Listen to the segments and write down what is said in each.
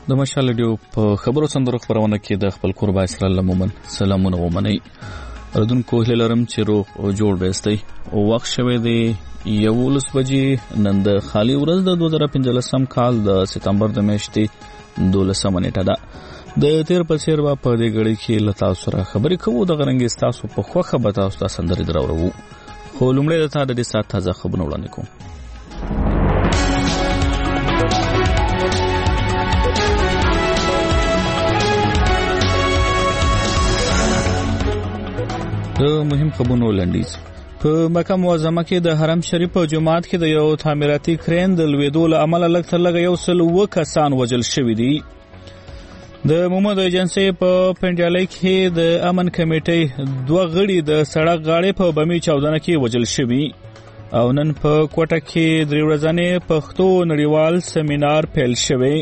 د مشال ډیو په خبرو سندرو خبرونه کې د خپل قربا اسرائیل مومن سلامونه ومني ردونکو هله لرم چې روغ او جوړ بیستي او وخت شوه دی 11 بجې نن د خالي ورځ د 2015 کال د سپتمبر د میاشتې 12 نیټه ده د تیر په سیر په دې غړي کې لتا سره خبرې کوو د غرنګ تاسو په خوخه به تاسو سندري درورو خو لومړی د دې سات تازه خبرونه وړاندې کوم. د مهم خبرونو لنډیز په مکه معظمه کې د حرم شریف په جماعت کې د یو تعمیراتي کرین د لویدو له امله لږ تر لږه 100 کسان وژل شوي دي. د محمد ایجنسی په پنډیالۍ کې د امن کمیټې 2 غړي د سړک غاړې په بمي چاودنه کې وژل شوي او نن په کوټه کې 3 ورځې پښتو نړیوال سیمینار پیل شوی.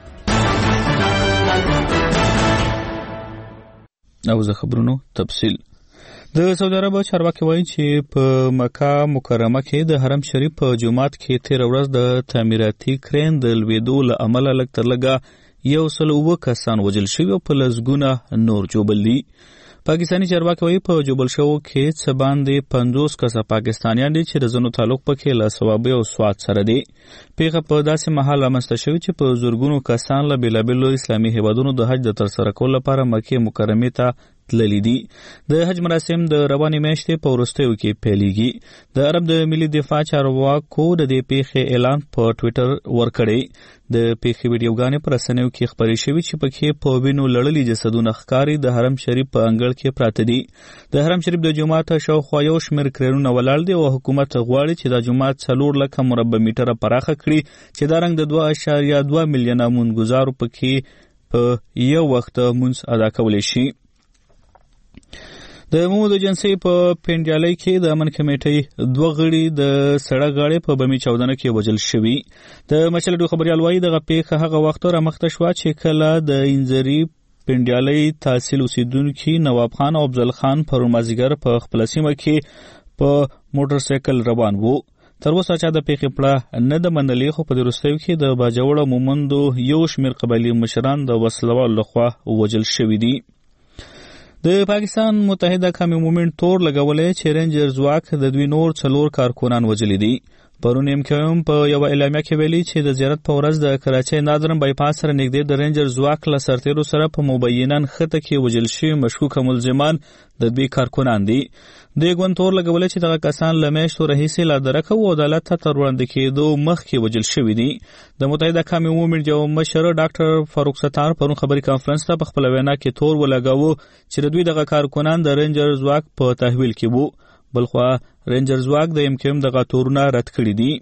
او زه خبرونو تفصیل د سعودي عرب چارواکي وایي چې په مکه مکرمه کې د حرم شریف په جماعت کې 13 ورځ د تعمیراتي کرین د لویدو له امله لږ تر لږه 100 کسان وژل شوي او په لسګونه نور جوبل دي. پاکستاني چارواکي وایي په جوبل شو کې څه باندې 50 کسه پاکستانیان دي چې د زنو تعلق پکې له ثوابي او سواد سره دي. پیغه په داسې محل رامنځته شوی چې په زورګونو کسان له بیلابیلو اسلامي هیوادونو د حج د ترسره کولو لپاره مکه مکرمه ته تللی دي. د حج مراسم د رواني میاشتې په وروستیو کې پیلېږي. د عرب د ملي دفاع چارواکو د دې پیښې اعلان په ټوئیټر ورکړی. د پیښې ویډیوګانې پر رسنیو کې خپرې شوې چې پکې په وینو لړلي جسدونه ښکاري د حرم شریف په انګړ کې پراته دي. د حرم شریف د جومات شاوخوا یو شمېر کرینونه ولاړ دي او حکومت غواړي چې دا جومات 4 لکه مربع میټره پراخه کړي چې دا رنګ د 2.2 میلیونه مونږګزارو پکې په یو وخت مونږ ادا کولی شي. د محمد ایجنسی په پنډیالۍ کې د امن کمیټې 2 غړي د سړک غاړې په بمي چاودنه کې وژل شوي. د مچلډو خبريال وایي دغه پیښه هغه وخت رامخته شوه چې کله د انځري پنډیالۍ تحصیل اوسیدونکي نواب خان او افضل خان پرون مازیګر په خپل سیمه کې په موټر سایکل روان وو. تر اوسه چا د پیښې پړه نه د منلې خو په وروستیو کې د باجوړه مومندو یو شمېر قبایلي مشران د وسلوال لخوا وژل شوي دي. د پاکستان متحده قومي مومنټ تور لګولې چې رینجر ځواک د دوی نور 4 کارکونان وژلي دي. پرون MKM په یو اعلامیه کې ویلي چې د زیارت په ورځ د کراچۍ نادرم بایپاس سره نږدې د رینجر ځواک له سرتیرو سره په مبیناً خطه کې وژل شوي مشکوک ملزمان د دوی کارکونان دي. د ګوند تور لګولې چې دغه کسان له میاشتو راهیسې له درکه او عدالت ته تر وړاندې کېدو مخکې وژل شوي دي. د متحده قومي مومنټ یو مشر ډاکټر فاروق ستار پرون خبري کانفرنس ته په خپل وینا کې تور ولګاوه چې د دوی دغه کارکونان د رینجر ځواک په تحویل کې وو. بلخوا رینجر ځواک د MKM دغه تورونه رد کړي دي.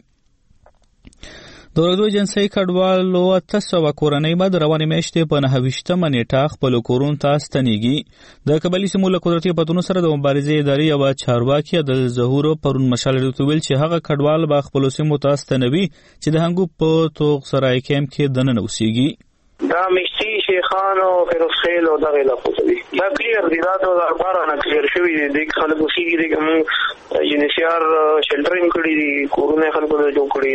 د ورځو ایجنسی کډوالو 800 کورنۍ به د روانې میاشتې په 29 نیټه خپل کورونو ته ستنېږي. د قبایلي سیمو له قدرتي پتونو سره د مبارزې ادارې یوه چارواکي عدل ظهور پرون مشال ډیو ویل چې هغه کډوال به خپلو سیمو ته ستنوي چې د هنګو په توغ سرای کیمپ کې دننه اوسېږي. دا مشتی شیخان او فیروز خیل او دغه علاقو ته دي. دا کلیر دي، دا 2012 نه کلیر شوي دي. د خلکو اوسېږي دي کوم UNHCR شلټرینګ کړي دي، کورونه خلکو ته جوړ کړي.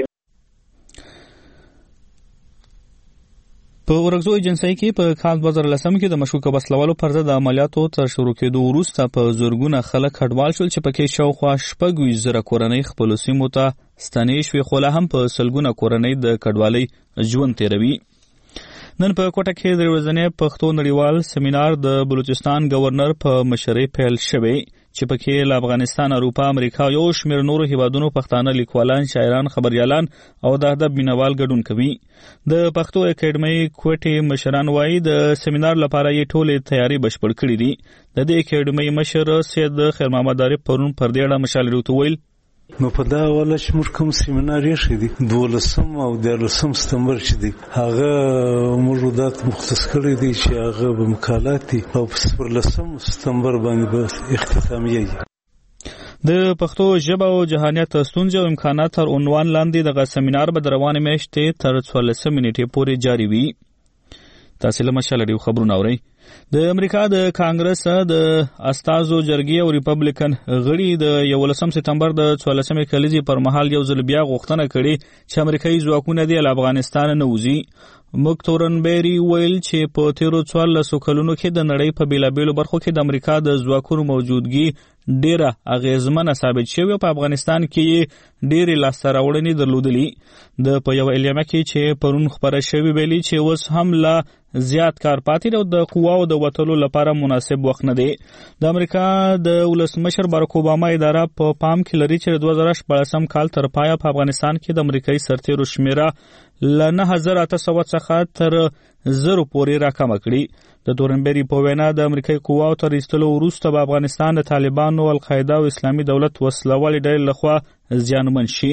په ورغزو ایجنسی کې په کال 2010 کې د مشکوک وسلوالو پر ضد عملیاتو تر شروع کېدو وروسته په زورګونه خلک کډوال شول چې پکې شاوخوا 6,000 کورنۍ خپل سیمو ته ستنې شوې، خو لا هم په سلګونه کورنۍ د کډوالۍ ژوند تیروي. نن په کوټه کې 3 ورځې پښتو نړیوال سیمینار د بلوچستان گورنر په مشرۍ پیل شوی چې پکې له افغانستان، اروپا، امریکا یو شمېر نورو هیوادونو پښتانه لیکوالان، شاعران، خبريالان او د ادب مینوال ګډون کوي. د پښتو اکیډمۍ کوټې مشران وایي د سیمینار لپاره یې ټولې تیاری بشپړ کړي دي. د دې اکیډمۍ مشر سید خیر محمد عارف پرون پر دې اړه مشال ډیو ویل نو په دا ولا چې موږ کوم سیمینار یې شې دي 12 او 13 سپتمبر چې دی هغه موجودات مختص کړی دي چې هغه به مقالات دي او په 14 سپتمبر باندې به اختتامیه دي. د پښتو ژبه او جهانیت ستونزې او امکانات تر عنوان لاندې دغه سیمینار به د روانې میاشتې تر 14 نیټې پورې جاری وي. تاسو له مشال ډیو خبرونه اورئ. د امریکا د کانګرس د استازو جرګې او ریپبلیکن غړي د 11 سپتمبر د 14 کلیزې پر مهال یو ځل بیا غوښتنه کړې چې امریکایي ځواکونه د افغانستان نه وځي. مکتورنبری ویل چې په تیرو 14 کلونو کې د نړۍ په بیلابیلو برخو کې د امریکا د ځواکونو موجودګي ډیره اغیزمنه ثابت شوی او په افغانستان کې ډیره لاسته راوړنې درلودلې. د په یو اعلامیه کې چې پرون خبره شوی ویلي چې اوس هم لا زیات کار پاتې دی او د قواو د وټلو لپاره مناسب وخت نه دی. د امریکا د ولسمشر باراک اوباما اداره په پام کې لري چې 2014 کال تر پایه په افغانستان کې د امریکایي سرتیرو شمیره ل 9800 څخه تر 1000 پورې راکمه کړي. د تورنبری په وینا د امریکایي قواو تر ایستلو وروسته په افغانستان د طالبانو، القاعده او اسلامي دولت وسلوالې ډلې لخوا زیانمن شي.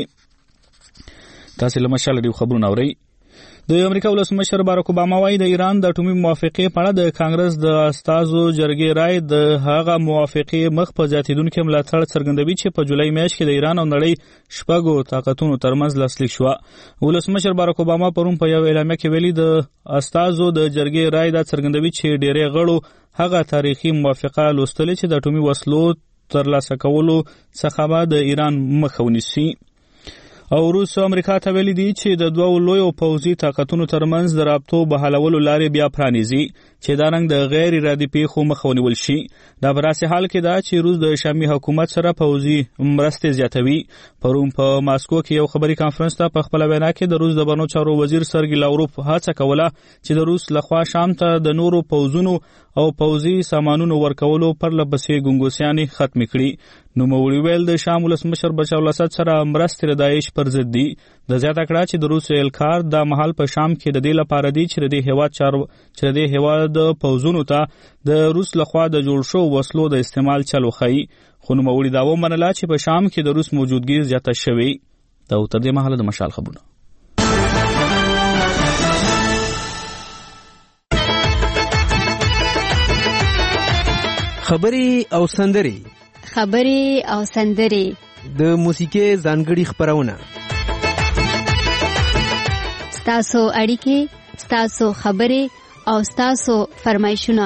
تاسو له مشال دی خبرونه اورئ. د امریکا ولسمشر باراک اوباما وايي د ایران د اټومي موافقې په اړه د کانګرس د استازو جرګې رائے د هغه موافقې مخ په زیاتیدونکو ملاتړ څرګندوي چې په جولای میاشت کې د ایران او نړۍ شپږو طاقتونو ترمنځ لاسلیک شو. ولسمشر باراک اوباما پرون په یو اعلامیه کې ویلي د استازو د جرګې رائے دا څرګندوي چې ډېری غړو هغه تاریخي موافقه لوستلې چې د اټومي وسلو ترلاسه کولو څخه به د ایران مخه ونیسي. او روس امریکا ته ویلي دي چې د دوه لویو پوځي طاقتونو ترمنځ د رابطو بحالولو لارې بیا پرانیزي چې دا رنګ د غیر ارادي پیښو مخه ونیول شي. دا په داسې حال کې ده چې روس د شامي حکومت سره پوځي مرستې زیاتوي. پرون په ماسکو کې یو خبري کانفرنس ته په خپل وینا کې د روس د بهرنیو چارو وزیر سرګي لاوروف هڅه کوله چې د روس لخوا شام ته د نورو پوځونو او پوځي سامانونو ورکولو پر لپسې ګنګوسیانې ختم کړي. نو موړي ویل د شام ولسمشر بشار الاسد سره مرستې د داعش پر ضد دي. د زیاته کړه چې د روس الکار د محل په شام کې د دې لپاره دي چې د هیواد د پوځونو ته د روس لخوا د جوړ شو وسلو د استعمال چلو خي. خو نو موړي دا ومنله چې په شام کې د روس موجودګي زیاته شوی. دا تر دې مهاله د مشال خبرونه. خبري او سندري د موسیقي ځانګړي خبرونه. ستاسو اړیکې، ستاسو خبرې او ستاسو فرمایشونه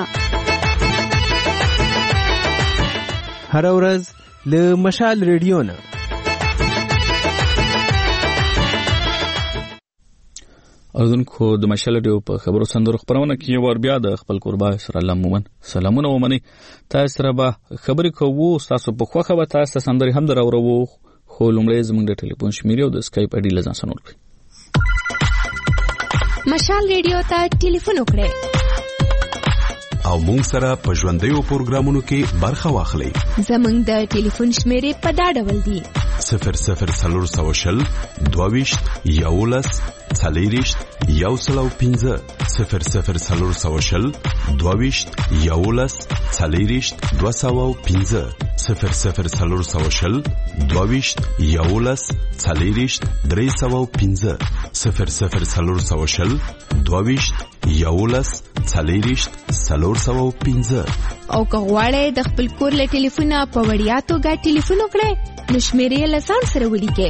هر ورځ له مشال ریډیو نه. اردوونکو د مشال ریډیو په خبرو سندرو خبرونه کې یو ور بیا د خپل قربا سره الله مومن سلامونه ومني. تاسو سره به خبرې کوو، تاسو په خوخه به تاسو سندري هم دراورو. خو لومړی زموږ د ټلیفون شمیره او د اسکایپ اډي لزان سنول کړئ. مشال ریډیو ته ټلیفون وکړئ او مونږ سره په ژوندیو پروګرامونو کې برخه واخلئ. زموږ د ټلیفون شمیره په دا ډول دی: 0040 22 11 40 105 0040 22 11 40 205 0040 22 11 40 305 0040 22 11 40 305. او که غواړئ د خپل کور له ټلیفونه په وړیا توګه ټلیفون وکړئ نو شمیرې یې له ځان سره ولیکئ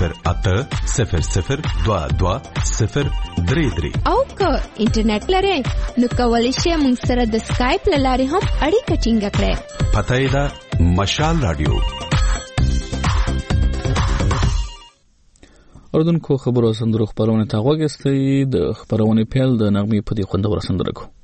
0800 22 033. او که انټرنیټ لرئ نو کولی شئ موږ سره د سکایپ له لارې هم اړیکه ټینګه کړئ. پته یې ده مشال رادیو. اردوونکو خبرو سندرو خبرونه ته غوږ استئ. د خبرونې پیل د نغمې په دې خوندور سندره کو.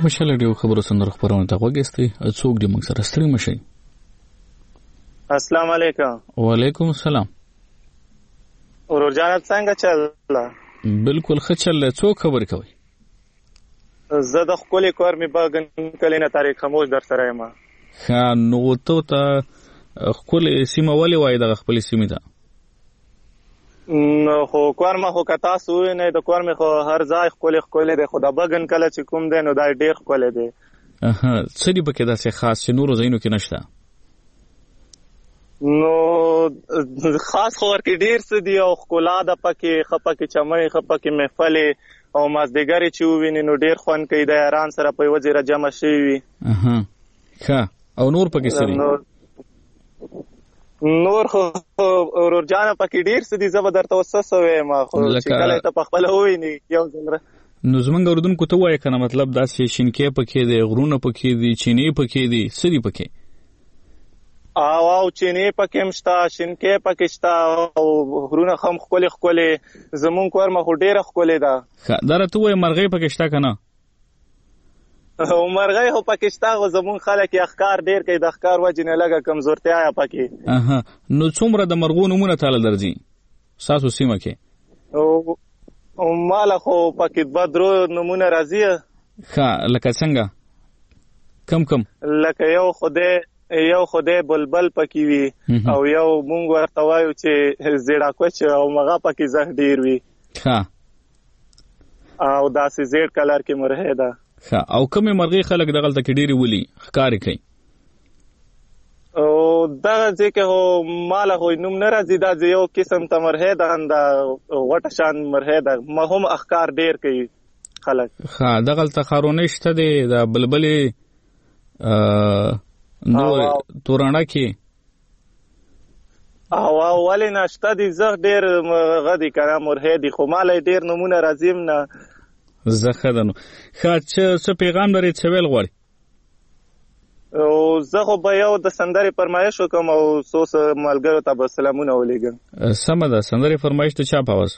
مشال ډیو خبرو سندره خبرونه ته وګستي څوک دې موږ سره ستړي مشي. السلام علیکم. وعلیکم السلام. ورور جان څنګه چل؟ بالکل ښه چل. څوک خبر کوي؟ زه د خپل کور می باغن کلینه تاریخ خاموش در سره یم. ها نو ته خپل سیمه ولې وای د خپل سیمه ته؟ نو خو کور ما خو کتا سو نه د کور می خو هر ځای خپل دی، خدا باغن کله چې کوم دی نو دا ډیر خپل دی. څه دی پکې داسې خاص چې نور زینو کې نشته؟ نو خاص خور کې ډیر څه دی او خلا د پکې خپکه چمای خپکه محفل او مازدیګری چې ویني نو ډیر خوان کوي د یاران سره په وجه جمع شي وي. ښه او نور پکې سری نور خو ورور جان پکې ډیر څه دي زبردست وسوسه ما خو چې کله ته په خپل ویني یو څنګه نو زمونږ اوردونکو ته وایي کنه مطلب دا چې شینکې پکې دي، غرونه پکې دي، چینی پکې دي، سری پکې او چینی پکې مشتا، شینکې پکې شتا او غرونه خام خپل زمون کور ما خو ډیر خپل ده. دا راته وایي مرغۍ پکې شتا کنه؟ او مرغۍ هو پاکستان او زمون خلک اخکار ډیر کوي، د اخکار وجه نه لګه کمزورتیا یا پکې. نو څومره د مرغو نمونه تعالی درځي ساسو سیمه کې؟ او مال خو پکې بدرو نمونه راځي. ښه لکه څنګه؟ کم لکه یو خدای بلبل پکې وي او یو مونږ ورته وایو چې زیړه کوچ او مغه پکې زه ډیر وي. ښه او داسې زیړ کلر کې مرغه ده. او کومه مرغۍ خلک دغلته کې ډیری ولي ښکار کوي؟ او دا ځکه هو مال هو نوم نه راځي، دا یو قسم ته مرغه ده دا غټه شان مرغه ده ما هم اخکار ډیر کوي خلک. دغلته خارونه شته دي د بلبلې نو تورانه کې او ولې نشته دي زه ډیر غدي کنه مرغه دي خو مال ډیر نمونه راځیم نه زخه دنو. څه پیغام لري څه ویل غواړي؟ او زه خو به یو د سندرې فرمایش وکم او سوس ملګرو ته به سلامونه ولیږم. سمه ده. سندرې فرمایش ته چا په آواز؟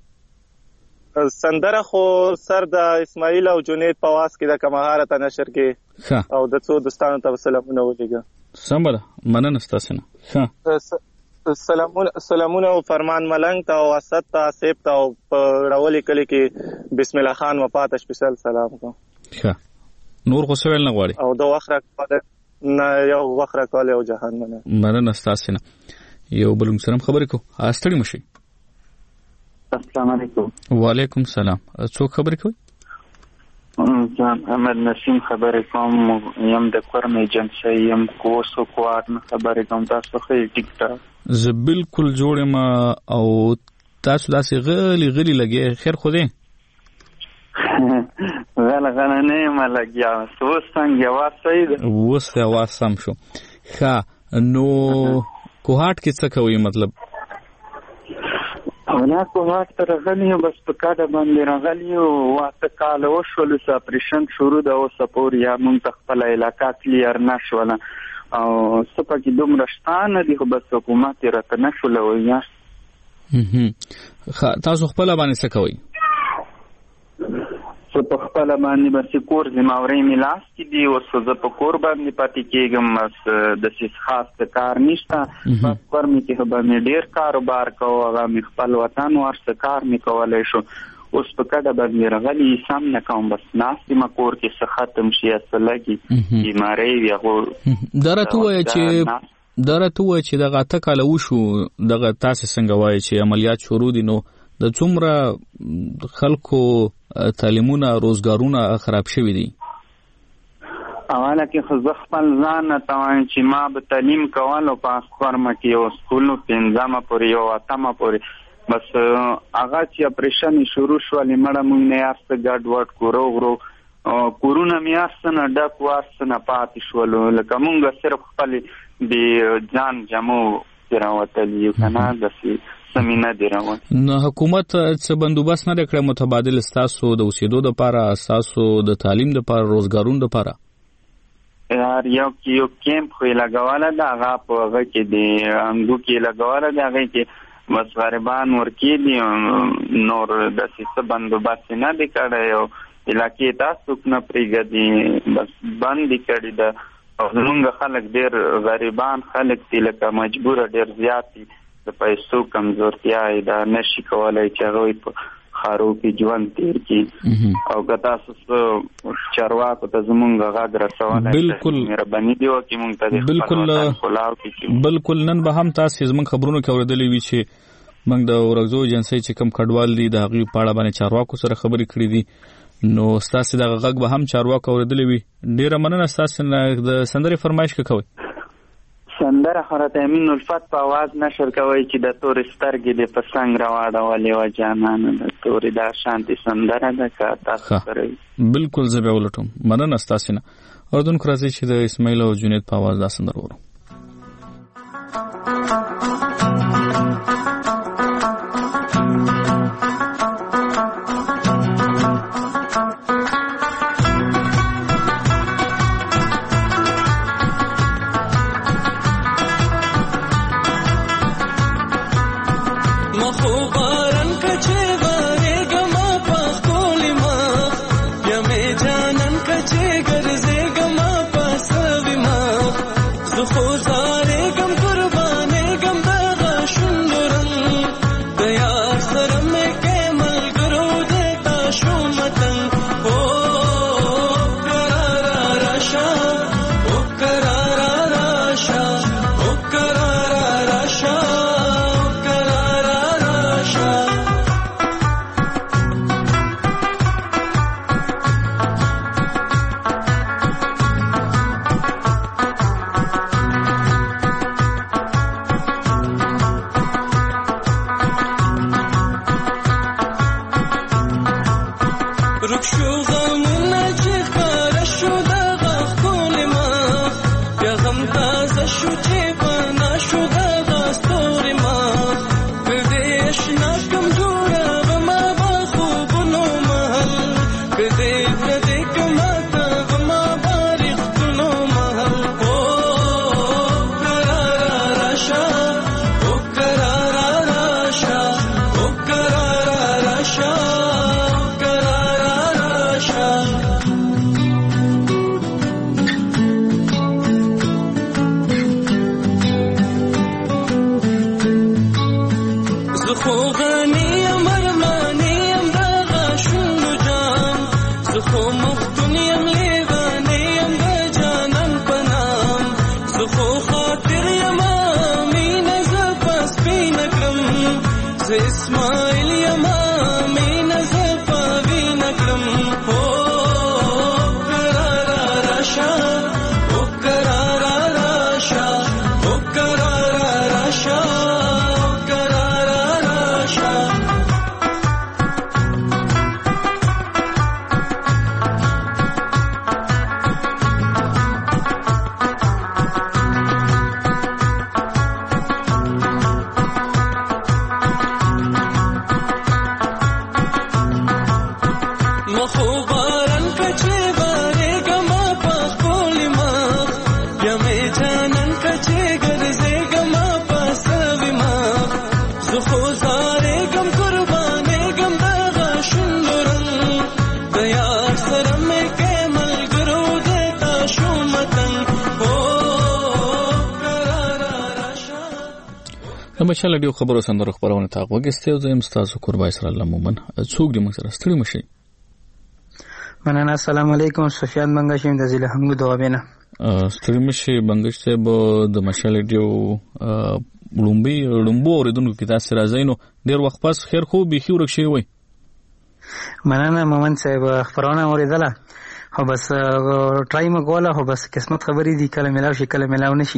سندره خو سر د اسماعیل او جنید په آواز کې د کمهاره ته نشر کې او د څو دوستانو ته سلامونه ولیږم. سمه ده. مننه ستاسو نه. سلامونه او فرمان ملنګ ته او اسد ته سیب ته او راولي کلی کې بسم الله خان وفات سپیشل سلام کوم. نور خو سوال نه غواړي او د وخره نه یو وخره کال او جهان مننه ستاسو نه. یو بل سلام خبرې کو استړي مشي. السلام علیکم. وعلیکم السلام. څوک خبرې کوي؟ جان احمد نسیم خبرې کوم. یم د کورم ایجنسی یم کوسو کوار نه خبرې کوم. تاسو خې ټیک ټاک؟ زه بالکل جوړ یم او تاسو داسې غلی لګي خیر خو دی؟ غله نه یم لګیا. اوس څنګه اواز صحیح ده؟ اوس اواز سم شو. ښه نو کوهاټ کې څه کوي مطلب؟ اونا کوهاټ ته راغلی یم بس په کاډه باندې راغلی یو واته کاله وشول چې اپریشن شروع ده اوس پورې یا مونږ ته خپل علاقه کلیر نشوله او سپه کې دومره شتانه دي خو بس حکومت یې راته نشوله وایي. تاسو خپله باندې څه کوئ؟ زه په خپله باندې بس کور ذماورۍ مې لاس کې دي. اوس زه په کور باندې پاتې کېږم بس داسې خاص د کار نشته. بس کور مې کې به مې ډېر کاروبار کوو هغه مې خپل وطن ورسه کار مې کولی شو. اوس په کډه باندې راغلی سم نه کوم بس ناست یم کور کې څه ختم شي څه لګي بیمارۍ وي هغو دا راته ووایه چې دغه اته کاله وشو دغه تاسې څنګه وایي چې عملیات شروع دي نو د څومره خلکو تعلیمونه روزګارونه خراب شوي دي؟ اوله کې خو زه خپل ځان ته وایم چې ما به تعلیم کولو په خورمه کې یو سکول 5مه پورې یو 8مه پورې بس هغه چې اپریشن شروع شولې مړه مونږ نه یاسته ګډ وډ کورو کورونه مې یاسته نه ډک واسته نه پاتې شولو لکه مونږ صرف خپل د ځان جمو راوتلی یو که نه داسې سمینه دی روان. نو حکومت څه بندوبست نه کړی متبادل ستاسو د اوسېدو دپاره ستاسو د تعلیم دپاره روزګارونو دپاره؟ یو کیمپ خو یې لګوله ده هغه په هغه کې د انګو کې یې لګوله ده هغې کې بس غریبان ورکې دي نور داسې څه بندوبست نه دی کړی علاقې تاسو نه پریږدي بس باندې کړی ده. او زمونږ خلک ډېر غریبان خلک دي، لکه مجبور ډېر زیات دي، د پیسو کمزورتیا یې دا نشي کولی چې هغوی په خارو کې ژوند تیر کړي. او که تاسو چارواکو ته زمونږ غږ رسولی مهرباني دې وکړي مونږ ته د خپل وطن کلاو کې. بالکل نن به هم تاسې زمونږ خبرونو کې اورېدلی وي چې موږ د ورغزو ایجنسۍ چې کوم کډوال دي د هغوی په اړه باندې چارواکو سره خبرې کړې دي. نو ستاسې دغه غږ به هم چارواکو اورېدلی وي. ډېره مننه ستاسې نه. د سندرې فرمایش که کوئ؟ سندره حضرت امین الفت په آواز نشر کوي چې د تورې سترګې دې په څنګ راواړولې وه جانانه، د تورې دا شانتې سندره ده که تاسو سره وي. بالکل زه بیا ولټوم. مننه ستاسې نه. اردونکو راځئ چې د اسماعیل او جنید په آواز دا سندره وورو. مشه لډیو خبرو سندرو خبرونه تا وګستې او زم تاسو قربای سره الله مومن څوک دې موږ سره ستړي مشي. مننه. السلام علیکم. سفیان منګشم د ضلع حمد دوابینه. ستړي مشي بنګش ته د مشه لډیو لومبو اوریدونکو کې تاسو راځئ نو ډیر وخت پس خیر خو بيخي ورک شي وي. مننه مومن صاحب خبرونه اوریدله خو بس ټرای مګوله خو بس قسمت خبرې دي کله ملاو شي کله ملاو نشي.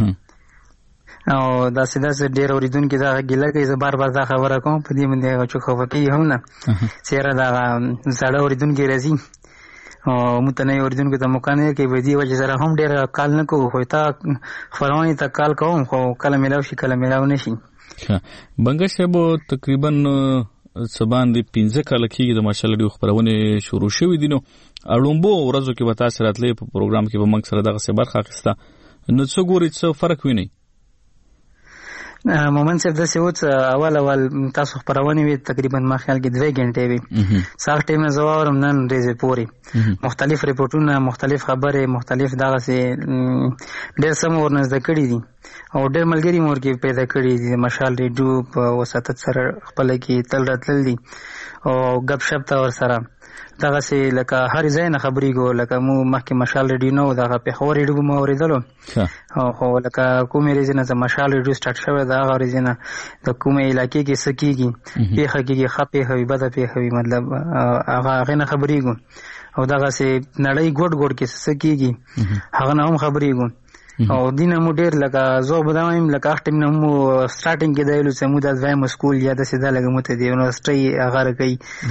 او دا سیده ډیر اوریدونکو دا ګیله کوي زه بار دا خبره کوم په دې باندې چې خو پکې هم نه چیرې دا زړه اوریدونکو راځي او متنه اوریدونکو ته مکانه کې به دي وجه سره هم ډیر کال نه کوو خو تا خبرونه ته کال کوم خو کله ملاو شي کله ملاو نشي. بنګش صاحب تقریبا سبان دی 15 کال کې د ماشال دی خبرونه شروع شوې دي نو اړومبو ورځو کې به تاسو راتلې په پروګرام کې به موږ سره دغه څه برخه اخیسته نو څو ګوري څه فرق ویني. مومن صاحب داسې و چې اول تاسو خپرونې وي تقریبا ما خیال کې 2 غنټې وي ساغ ټیم نه زه واورم نن ورځې پورې مختلف ریپورټونه مختلف خبرې مختلف دغسې ډېر څه مو ورنزده کړي دي او ډېر ملګري مو ورکې پیدا کړي دي مشال ریډیو په وساطت سره خپله کې تل راتلل دي او ګپ شپ ته ورسره دغسې لکه هر ځای نه خبرېږو لکه مو مخکې مشال ریډیو نه و دغه پېښور ریډیو به مو اورېدلو خو لکه کومې ورځې نه چې مشال ریډیو سټارټ شوی د هغه ورځې نه د کومې علاقې کې څه کېږي پېښه کېږي ښه پېښه وي بده پېښه وي مطلب هغې نه خبرېږو او دغسې نړۍ ګوټ ګوټ کې څه کېږي هغه نه هم خبرېږو او دینه مو ډېر لکه زه به دا وایم لکه هغه ټیم نه مو سټارټینګ کې دا ویلو چې مو دا دویمه سکول یا داسې دا لکه مو ته د یونیورسټۍ هغه راکوي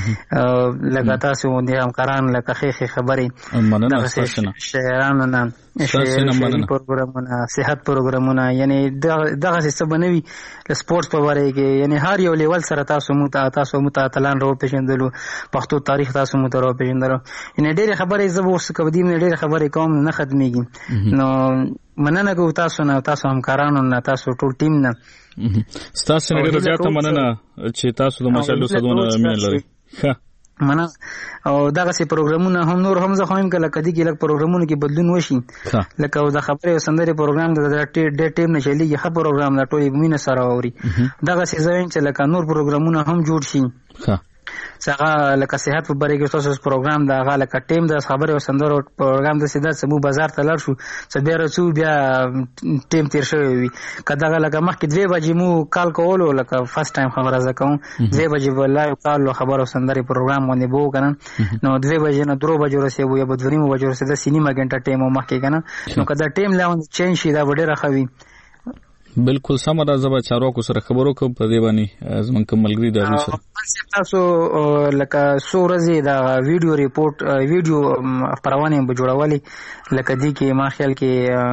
لکه تاسو غوندې همکاران لکه ښې ښې خبرې دغسې شاعرانو نه شعري پروګرامونه صحت پروګرامونه یعنې دغسې څه به نه وي د سپورټس په باره کې یعنې هر یو لیول سره تاسو مو ته اتلان را وپېژندلو پښتو تاریخ تاسو مو ته را وپېژندلو یعنې ډېرې خبرې زه به اوس که په دې باندې ډېرې خبرې کوم نه ختمېږي نو مننه کوو تاسو نه تاسو همکارانو نه تاسو ټول ټیم نه ستاسو نه ډېره زیاته مننه چې تاسو د مشالو سدونه مینه لرئ مننه او دغسې پروګرامونه هم نور هم زه خو وایم که لکه دې کې لږ پروګرامونو کې بدلون وشي لکه د خبرې او سندرې پروګرام د ډېر ټیم نه چلیږي ښه پروګرام د ټولې مینه سره واوري دغسې زه وایم چې لکه نور پروګرامونه هم جوړ شي چې هغه لکه صحت په باره کې ستاسو پروګرام د هغه لکه ټیم د خبرې او سندرو پروګرام داسې ده چې موږ بازار ته لاړ شو چې بیا رسو بیا ټیم تېر شوی وي که دغه لکه مخکې 2 بجې مو کال کولو لکه فرست ټایم خبره زه کوم 2 بجې به لایو کال خبر او سندرې پروګرام باندې به وو که نه نو 2 بجې نه 3 بجې ورسېږو یا به 2 بجې ورسېده داسې نیمه ګنټه ټیم و مخکې که نه نو که دا ټیم لا چینج شي دا به ډېره ښه وي بالکل سمه ده زه به چارواکو سره خبرو کوم په دې باندې زموږ کوم ملګري د هغوی سره تاسو لکه څو ورځې د ویډیو ریپورټ ویډیو خپرونې به جوړولې لکه دې کې ما خیال کې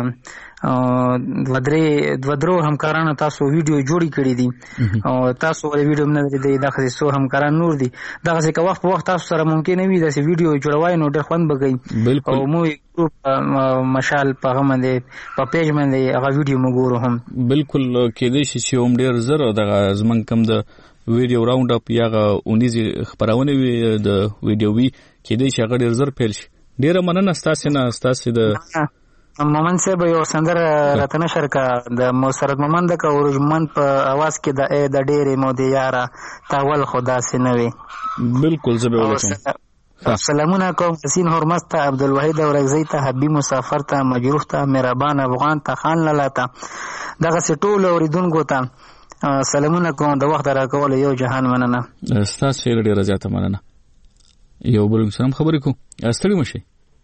2 همکارانو تاسو ویډیو جوړې کړي دي او تاسو ولې ویډیو نه لرئ دغسې څو همکاران نور دي دغسې که وخت په وخت تاسو سره ممکن وي داسې ویډیو جوړوای نو ډېر خوند به کوي او مو ګروپ مشال په هغه باندې په پیج باندې هغه ویډیو مو ګورو هم بالکل کېدای شي چې هم ډېر زر دغه زموږ کوم د ویډیو راوند اپ یا هغه اونیزې خپرونې وي د ویډیو وي کېدای شي هغه ډېر زر پیل شي ډېره مننه ستاسې نه ستاسې د مومن صاحب یو سندره راته نشر کا د مسرت مومند که ورجمن په اواز کې د ډېرې مودې یاره تاول خو داسې نه وي بالکل زه به ولیکم سلامونه کوم حسین هرمز ته عبدالوحید اورکزی ته حبیب مسافر ته مجروح ته مهربان افغان ته خان لالا ته دغسې ټولو اورېدونکو ته سلامونه کوم د وخت راکولو یو جهان مننه ستاسو ډېره زیاته مننه یو بل سلام خبرې کوو ستړي مه شئ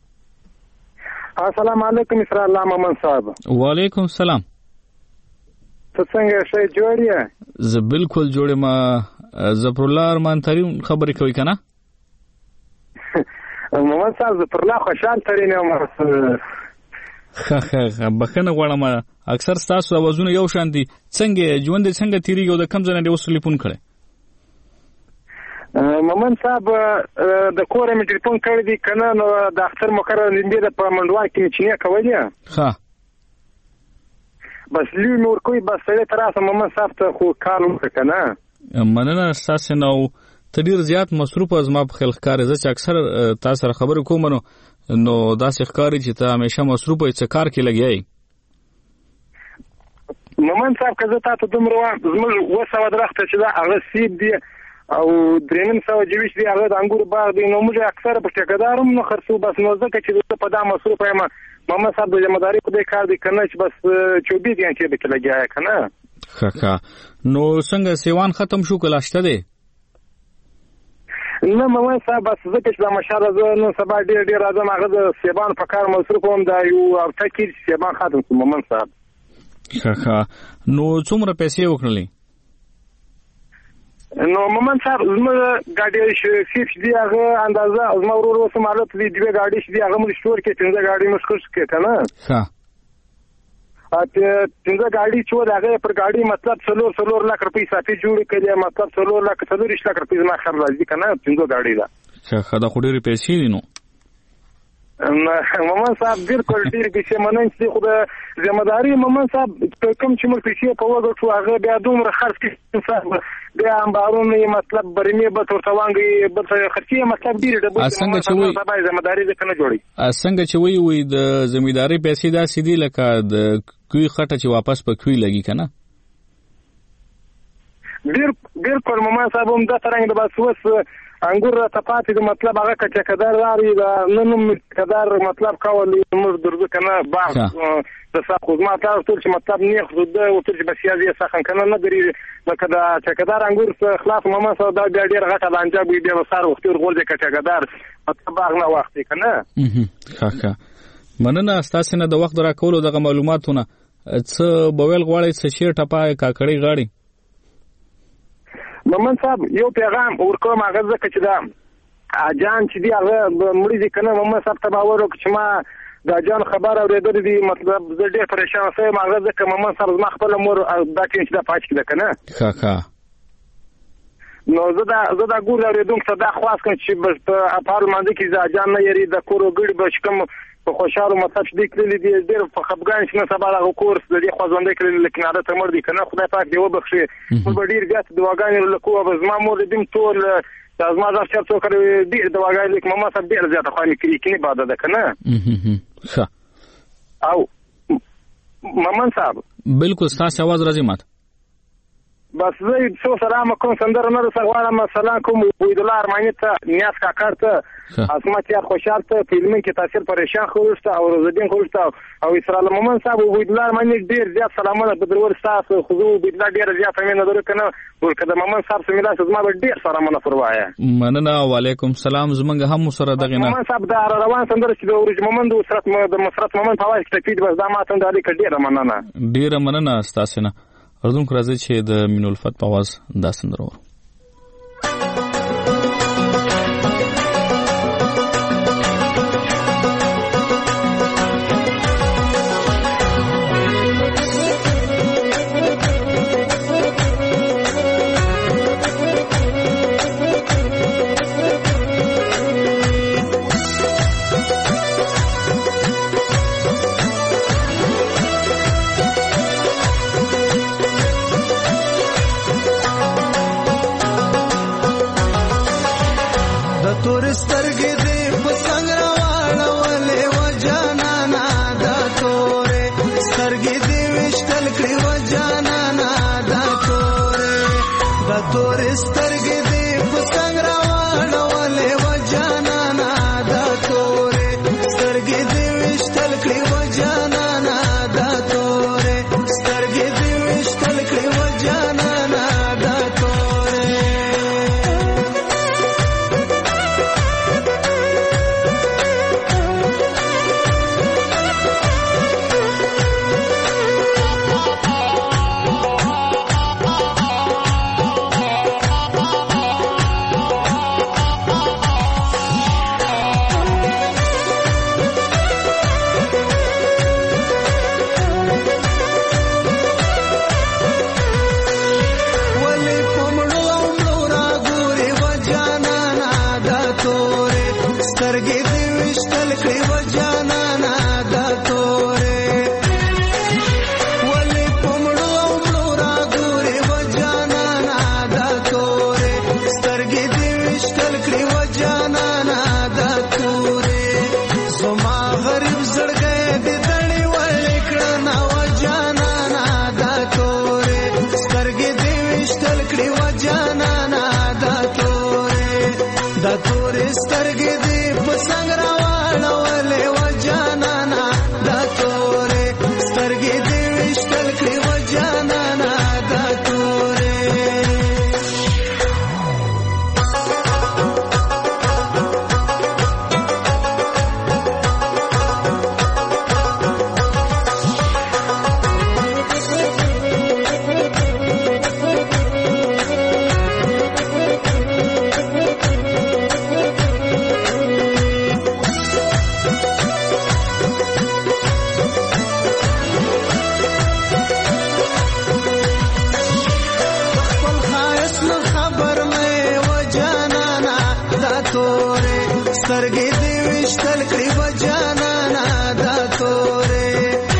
السلام علیکم اسرا الله مومن صاحب وعلیکم السلام ته څنګه ښه جوړ یې زه بالکل جوړ یم ظفر الله ارمان ترین خبرې کوي که نه مومن صاحب ظفر الله خوشحال ترین یم ښه بخښنه غواړم اکثر ستاسو اوازونه یو شان دي څنګه ژوند دې څنګه تېرېږي او د کوم ځای نه دې اوس ټلیفون کړی مومن صاحب د کوره مې ټلیفون کړی دی که نه نو د اختر مقرر لنډې ده په منډوال کې مې چینې کولې بس لوی مې ورکوي بس سړی ته راسه مومن صاحب ته خو کار وکړه که نه مننه ستاسې نه او ته ډېر زیات مصروفه زما په خیال ښکارې زه چې اکثر تا سره خبرې کوم نو داسې ښکاري چې ته همیشه مصروفه یې څه کار کې لګیا یې مومن صاحب که زه تا ته دومره وایم زموږ 200 درخته چې ده هغه سیب دی او 324 دی هغه د انګورو باغ دی نو موږ اکثره په ټیکهدار هم نه خرڅو بس نو ځکه چې زه په دا مصروفه یم محمد صاحب د ذمهداري خدای کار دی که نه چې بس 24 غنټې پکې لګیا یې که نه ښه نو څنګه سیوان ختم شو که لا شته دی نه محمد صاحب بس ځکه چې دا ماشاءالله زه نن سبا ډېر راځم هغه د سیبان په کار مصروف وم دا یو هفته کې سیبان ختم شو محمد صاحب ښه نو څومره پیسې وکړلې نو مومن صاحب زما ګاډي سیف دی هغه اندازه زما ورور اوس مالت دی 2 ګاډي دی هغه موږ سٹور کې 3 ګاډي موږ خرڅ کړه کنه اته 3 ګاډي چې هغه پر ګاډي مطلب 4 لک روپۍ صافي جوړ کړي مطلب 4 لک 4 لک روپۍ ما خرڅ راځي کنه 3 ګاډي دا ښه دا خو ډېرې پیسې دي نو مومن صاحب بالکل ډیر کې مننه چې خو د ځمداري مومن صاحب کوم چې موږ پیسې په وګټو هغه بیا دومره خرڅ کې صاحب بیا امبارونه مطلب برمي به تر توانګي به خرڅي مطلب ډیر د څنګه چې وي صاحب ځمداري ځکه نه جوړي څنګه چې وي د ځمداري پیسې دا سیدی لکه د کوي خټه چې واپس په کوي لګي کنه بالکل مومن صاحب هم دا ترنګ د باسوس انګور ته پاتې د مطلب هغه کچکدار لري دا نن کدار مطلب کول موږ درځو کنه باغ د صاحب ما تاسو ټول چې مطلب نه خو د او تر چې بسیازي سخن کنه نه دري لکه دا چکدار انګور څخه خلاص ماما سره دا ډېر غټه لانجه وي بیا وسار وختي ورغول د کچکدار مطلب باغ نه وخت کنه ښه مننه تاسو نه د وخت را کولو دغه معلوماتونه څه بویل غواړي څه شی ټپای کاکړی غاړي مومن صاحب یو پیغام ورکوم هغه ځکه چې دا اجان چې دی هغه مړی دي کنه مومن صاحب ته باور وکړي چې ما دا جان خبر اورېدل دي مطلب زه ډېر پریشان شوم هغه ځکه مومن صاحب زما خپل مور دا چې دا پاتې کړه کنه ښه نو زه دا ګور اورېدم دا خلاص کړم چې په پارلمان کې دا جان نه یری د کورو ګډ به کوم په خوشاله مطلب دې کړلې دي ډېر په خپګان شنه سبا هغه کورس د دې خوځندې کړل لیکن هغه ته مړ دي کنه خدای پاک دې وبخښي په ډېر ګټ دواګانې لکو به زما مور دې ټول زما دا څه څو کړې ډېر دواګانې لیک ماما صاحب ډېر زیاته خو نه کړی بعد ده کنه ښه او ماما صاحب بالکل تاسو आवाज راځي ماته بس زه څو سلام کوم سندره نه سلام سلام کوم ویدلار ارمانی ته نیاز کاکر ته اسمت یار خوشحال ته فلمین کې تاثیر پریشان خوشته او روزدین خوشته او اسرائیل مومن صاحب ویدلار ارمانی ډیر زیات سلامونه بدرور تاسو خو ویدلار ډیر زیات مینه درو کنه ورکه د مومن صاحب سره ملاس زما ډیر سلامونه فروایا مننه وعلیکم سلام زمونږ هم سره دغه نه مومن صاحب دا روان سندره چې د ورج مومن د مسرت مومن په واسطه کې بس دا ماته د اړیکه ډیر مننه تاسو نه اردن کو راځي چې د مینو الفت په आवाज دا سندره ورو سترګې دې وشتل کړې و جانانا دا تورې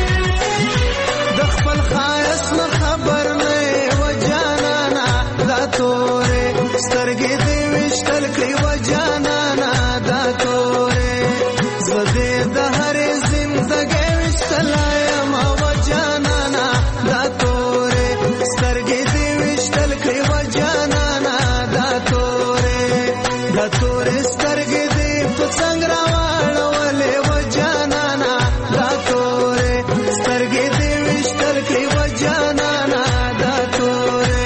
د خپل خایس نه خبر نه و جانانا دا تورې سترګې دې وشتل کړې و جانانا دا تورې زه دې د هرې زندګۍ وشتلایم و جانانا دا تورې سترګې دې وشتل کړې و جانانا دا تورې دا تورې سترګې دې په څنګ راواړولې و جانانا دا تورې سترګې دې وشتل کړې و جانانا دا تورې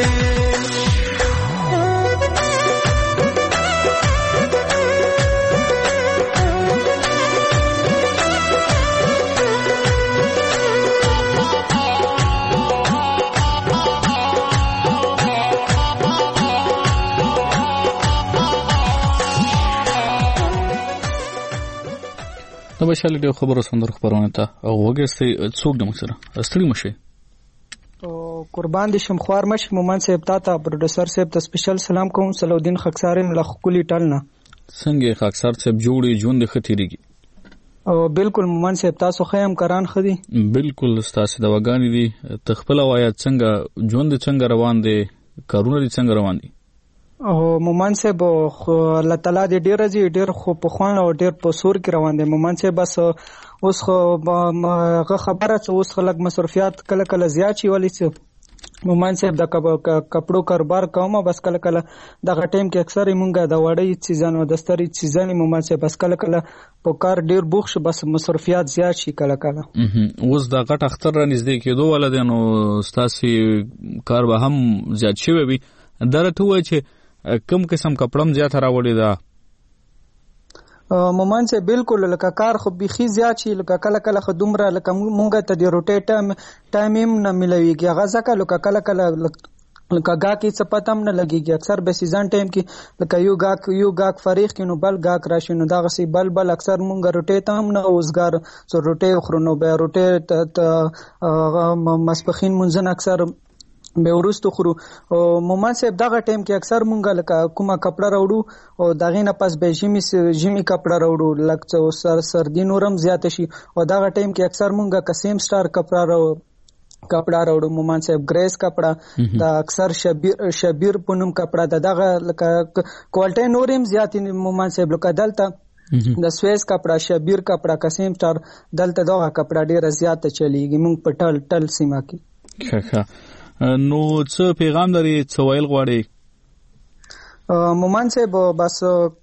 د بشال ډیو خبرو سندرو خبرونه ته او وګستې څوک د مخسره ستړي مشي قربان دي شم خوار مش مومن صاحب تا پروډوسر صاحب ته سپیشل سلام کوم صلاحالدین خاکسار له خولي ټلنه څنګه خاکسار صاحب جوړي ژوند ختيريږي او بالکل مومن صاحب تاسو خیم کران خدي بالکل تاسو د وګانی دي تخپل وایي څنګه ژوند څنګه روان دي کارونه دي څنګه روان دي او مومن صاحب الله تعالی دې ډیر خو په خوان او ډیر په سور کې روان دي مومن صاحب بس اوس خو خبره څه اوس خلک مصرفيات کله کله زیات شي ولې څه مومن صاحب د کپړو کاروبار کوم بس کله کله د غټیم کې اکثر مونږه د وړي چیزانو د ستري چیزانو مومن صاحب بس کله کله په کار ډیر بوخ شي بس مصرفيات زیات شي کله کله اوس د غټ اختر را نږدې کېدو ولدانو ستاسي کار به هم زیات شوی وي درته وای چې کم قسم کپړم زیات راوړی دا مومن سے بالکل لکه کار خو بيخي زیات شي لکه کله کله خدومره لکه مونږه ته دی روټیټ ټایم نه ملويږي غزا کله کله کله لکه گا کې څه پتم نه لګيږي اکثر به سیزن ټایم کې لکه یو گاک فریق کینو بل گاک راشي نو دا غسي بل اکثر مونږ روټیټ هم نه اوسګار سو روټې خورنو به روټې مسپخین مونږ اکثر به ورستو خورو او مومن صاحب دغه ټایم کې اکثر مونږه لکه کومه کپڑا راوړو او دغه نه پس به جیمی کپڑا راوړو لکه سردی نورم زیات شي او دغه ټایم کې اکثر مونږه قسم سٹار کپڑا راوړو مومن صاحب گریس کپڑا دا اکثر شبیر پونم کپڑا دغه لکه کوالټي نورم زیات مومن صاحب لکه دلته د سویس کپڑا شبیر کپڑا قسم سٹار دلته دغه کپڑا ډیر زیات چلیږي مونږ په ټل سیمه کې نو څه پیغام لري څه ویل غواړي مومن صاحب بس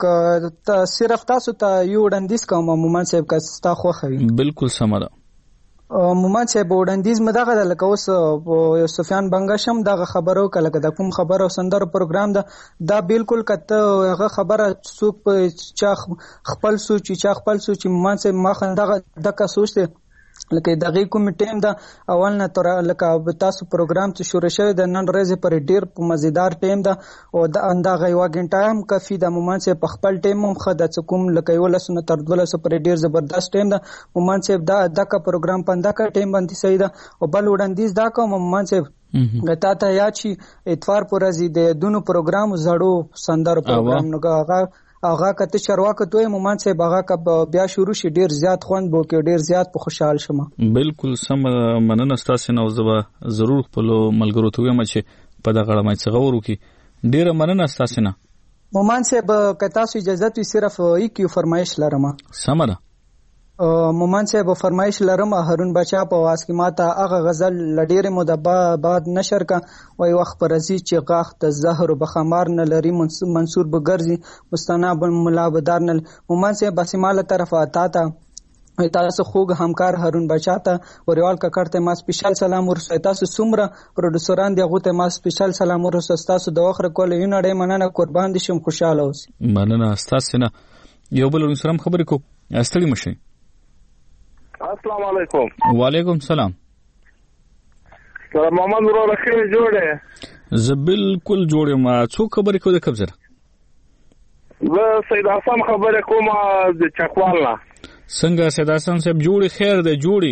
صرف تاسو ته یو وړاندیز کوم مومن صاحب که تاسو خوښوي بالکل سمره مومن صاحب وړاندیز مدغه لکه اوس سفیان بنگشم دغه خبرو کله د کوم خبرو سندر پروګرام دا بالکل کته هغه خبره څوک چا خپل سوچ مومن صاحب ما دغه سوچته لکه دغه کوم ټیم دا اول نه تر لکه تاسو پروګرام ته شروع شوی د نن ورځې پر ډیر مزیدار ټیم دا او د اندازه یو غنټه هم کافي د مومن صاحب په خپل ټیم هم خد کوم لکه یو لسنه تر 1200 پر ډیر زبردست ټیم دا مومن صاحب دا دغه پروګرام پنده کا ټیم باندې صحیح دا او بل وړاندیز دا کوم مومن صاحب غتا ته یا چی اتوار پر ورځې د دونو پروګرام زړو سندر پروګرام نو هغه کته چرواکه توې مومن صاحب هغه بیا شروع شي ډیر زیات خوند بو کې ډیر زیات په خوشحال شمه بالکل سم مننه تاسو نه زبا ضرور خپل ملګرو ته وایم چې په دغه اړه مې څه غوړو کې ډیر مننه تاسو نه مومن صاحب که تاسو اجازه وي صرف یو فرمایش لرم سمره مومن صاحب فرمایش لرم هارون بچا په واس کې ماته هغه غزل لډیر مدبا بعد نشر کا وای وخت پرزي چې غاخ د زهر بخمار نه لري منصور بغرزي مستناب ملا بدار نه مومن صاحب بسماله طرف آتا تا تاسو خوګ همکار هارون بچا ته وریوال ککړته ما سپیشل سلام ورسوي تاسو سمره پروډوسران دی غوته ما سپیشل سلام ورسوي تاسو د وخت کول یو نړۍ مننه قربان دي شم خوشاله اوسئ مننه تاسو نه یو بل سلام خبرې کو استړي مشي السلام علیکم وعلیکم السلام سلام محمد ورو خیر جوړه زه بالکل جوړه ما څو خبرې کو د کبزر زه سید حسن خبرې کوم د چکوال نه څنګه سید حسن صاحب جوړي خیر ده جوړي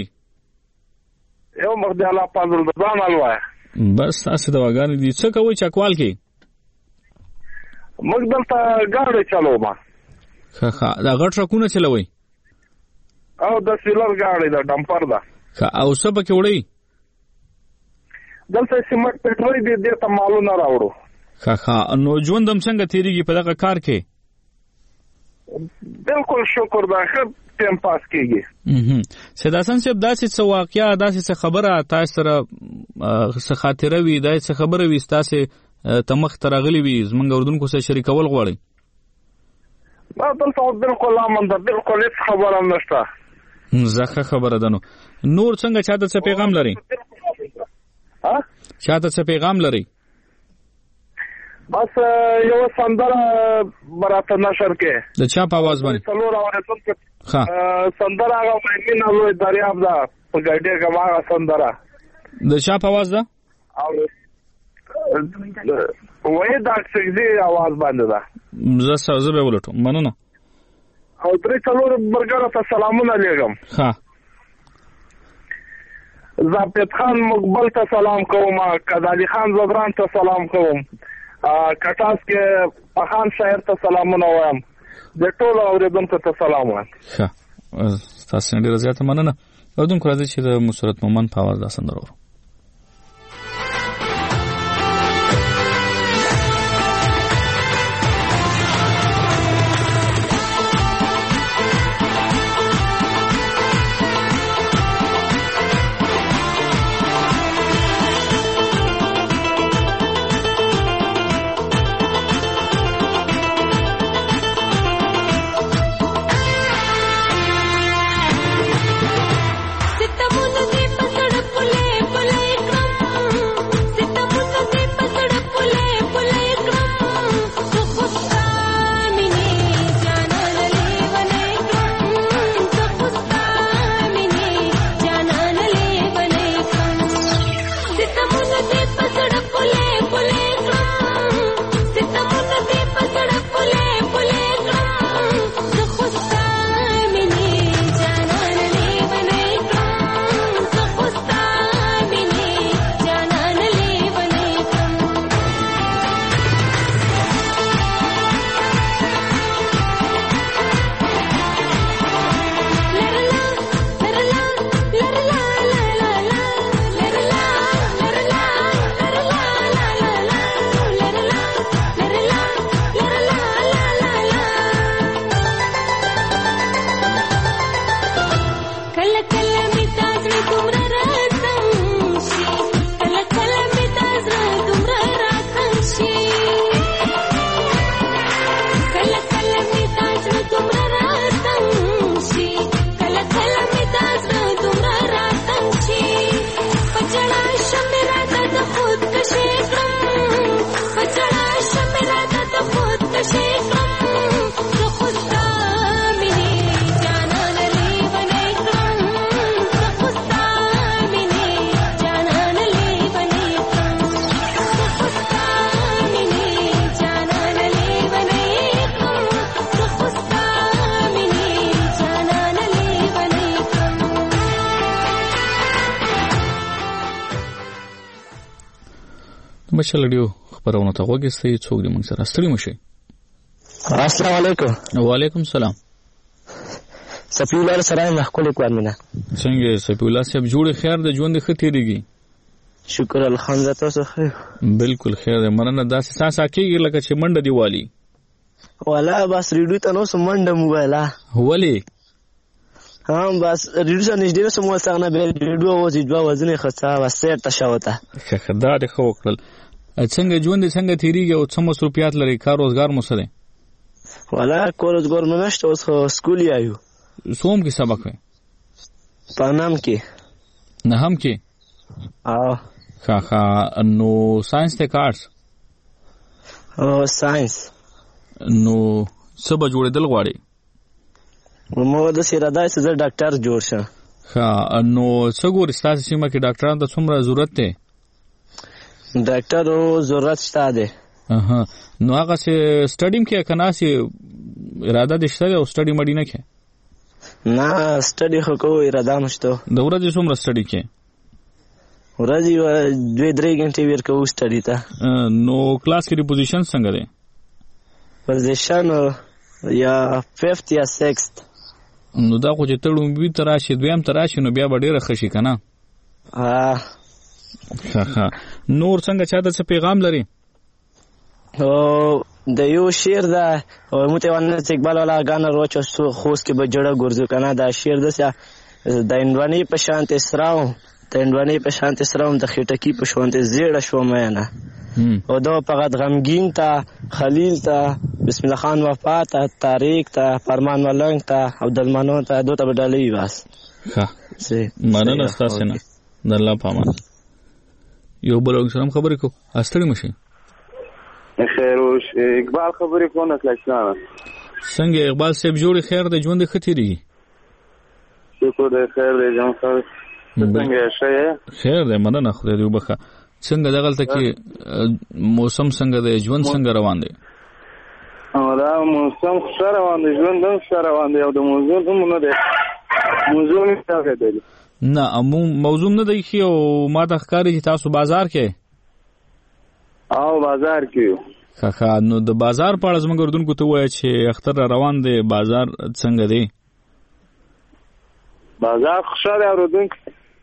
یو مخدي الله پازل ځان الوای بس تاسو د واګان دي څه کوي چکوال کې موږ دلته ګاډي چلو ما ښه دا غټ ټرکونه چلوي او د سیلر ګاډي د ډمپر ده او څه پکې وړي دلته سیمټ پټرول دې ته مالونه راوړو ښه نو ژوند هم څنګه تیریږي په دغه کار کې بالکل شکر دا ښه ټیم پاس کیږي سید حسن صاحب داسې څه واقعیا داسې څه خبره تاسو سره څه خاطره وي داسې څه خبره وي تاسو تمخ ترغلی وي زمونږ اردوونکو سره شریکول غواړي دا دلته بالکل امن ده بالکل هیڅ خبره نشته زخه خبره ده نور څنګه چاته څه پیغام لري چاته څه پیغام لري بس یو سندره براته نشر کې د چا په आवाज باندې څلور اورېدل ها سندره هغه مینه لوی دریاب ده په ګډه کې هغه سندره د چا په आवाज ده او وې دا څنګه आवाज باندې ده زه به ولټم مننه او درې څلور برګر ته سلامونه لګم ها زابط خان مقبل ته سلام کوم کدالی خان زبران ته سلام کوم کټاس کې پخان شاعر ته سلامونه وایم د ټول اوریدونکو ته سلام وایم ښه تاسو ډیر زیاته مننه اردوونکو راځي چې د مسرت مومن په आवाज دا سندره ورو مشال ډیو خبرونه ته وګورئ څوک دې موږ سره ستړي مشي السلام علیکم وعلیکم السلام سفی الله سره نه خپل کوم نه څنګه سفی الله صاحب جوړ خیر د ژوند خطرېږي شکر الحمدلله تاسو خیر بالکل خیر مننه داسې ساسا کېږي لکه چې منډه دیوالي ولا بس ریډو ته نو سمنډه موبایلا ولی هم بس ریډو سره نږدې سمو څنګه به ریډو وځي جوا وزن خصا وسه تشاوته خدا دې خو وکړل څنګه ژوند څنګه تیریږي او څه مصروفیات لري کار روزګار مو سره ولا کور روزګار مې نشته اوس سکول یایو سوم کې سبق وي پانام کې نه هم کې ښه نو ساينس ته کارس او ساينس نو څه به جوړېدل غواړي مو د سیرادای څخه ډاکټر جوړ شه ښه نو څه ګورې ستاسو سیمه کې ډاکټرانو ته څومره ضرورت دی ډاکټرو ضرورت شته دی نو هغه سټډیم کې کنه سي اراده دې شته او سټډي مړی نه کې نه سټډي خو کو اراده مشته د ورځې څومره سټډي کې ورځې 2-3 غنټې ورکو سټډي ته نو کلاس کې پوزیشن څنګه دی پوزیشن یا 5th یا 6th. نو دا خو چې ته لومبي ته راشي دویم ته راشي نو بیا به ډېره ښه شي که نه؟ نور څنګه چاته څه پیغام لري؟ د یو شعر ده متوانست اقبال والا گانا روچ خوست کې به جړه ګرځو کنه. دا شعر ده د اندواني په شانت اسراو د اندواني په شانت اسراو د خټکی په شانت زیړه شو مې نه او دا فقط غمگین تا خلیل تا بسم الله خان وفا تا طارق تا فرمان ملنګ تا عبدالمنان تا دوته بدلې بس. ښه مننه تاسو نه د الله پامان. یو بل سلام خبرې کو استړی مشي خیر اوس اقبال خبرې کو نه کلاشنه څنګه اقبال صاحب جوړ خیر د ژوند خطرې شکر دې خیر دې جان صاحب څنګه شه خیر دې مننه خدای دې وبخه. څنګه دغلته کې موسم څنګه دی ژوند څنګه روان دی؟ دا موسم ښه روان دی ژوند هم ښه روان دی او د موضوع هم نه دی موضوع نه څه نه موضوع نه دی خو ما د ښکاری چې تاسو بازار کې او بازار کې ښه نو د بازار په اړه زموږ اردوونکو ته وایي چې اختر روان دی بازار څنګه دی؟ بازار ښه دی اردوونکو